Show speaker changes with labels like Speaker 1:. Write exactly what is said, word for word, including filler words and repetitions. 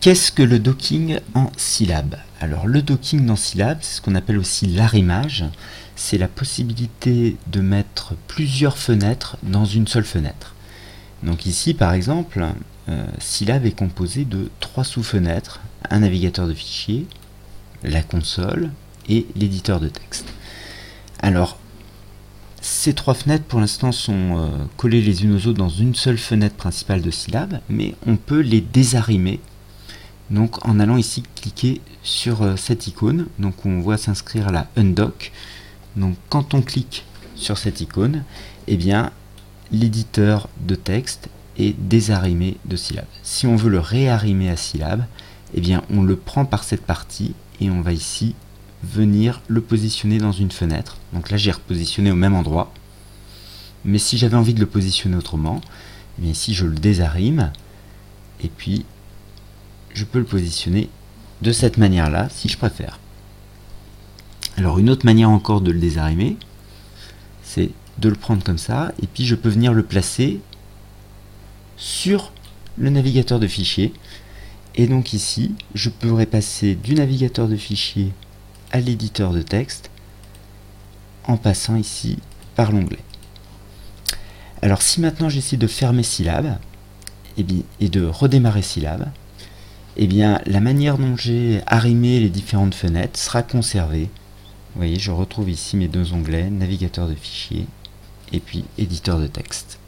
Speaker 1: Qu'est-ce que le docking en syllabes? Alors le docking dans Syllab, c'est ce qu'on appelle aussi l'arrimage. C'est la possibilité de mettre plusieurs fenêtres dans une seule fenêtre. Donc ici par exemple, euh, Syllab est composé de trois sous-fenêtres, un navigateur de fichiers, la console et l'éditeur de texte. Alors ces trois fenêtres pour l'instant sont euh, collées les unes aux autres dans une seule fenêtre principale de Syllab, mais on peut les désarrimer. Donc en allant ici cliquer sur euh, cette icône, donc on voit s'inscrire la undock. Donc quand on clique sur cette icône, eh bien l'éditeur de texte est désarrimé de Syllab. Si on veut le réarrimer à Syllab, eh bien on le prend par cette partie et on va ici venir le positionner dans une fenêtre. Donc là j'ai repositionné au même endroit, mais si j'avais envie de le positionner autrement, eh bien ici je le désarrime et puis je peux le positionner de cette manière là si je préfère. Alors une autre manière encore de le désarrimer, c'est de le prendre comme ça et puis je peux venir le placer sur le navigateur de fichiers, et donc ici je pourrais passer du navigateur de fichiers à l'éditeur de texte en passant ici par l'onglet. Alors si maintenant j'essaie de fermer Syllab et, bien, et de redémarrer Syllab, et bien la manière dont j'ai arrimé les différentes fenêtres sera conservée. Vous voyez, je retrouve ici mes deux onglets, navigateur de fichiers et puis éditeur de texte.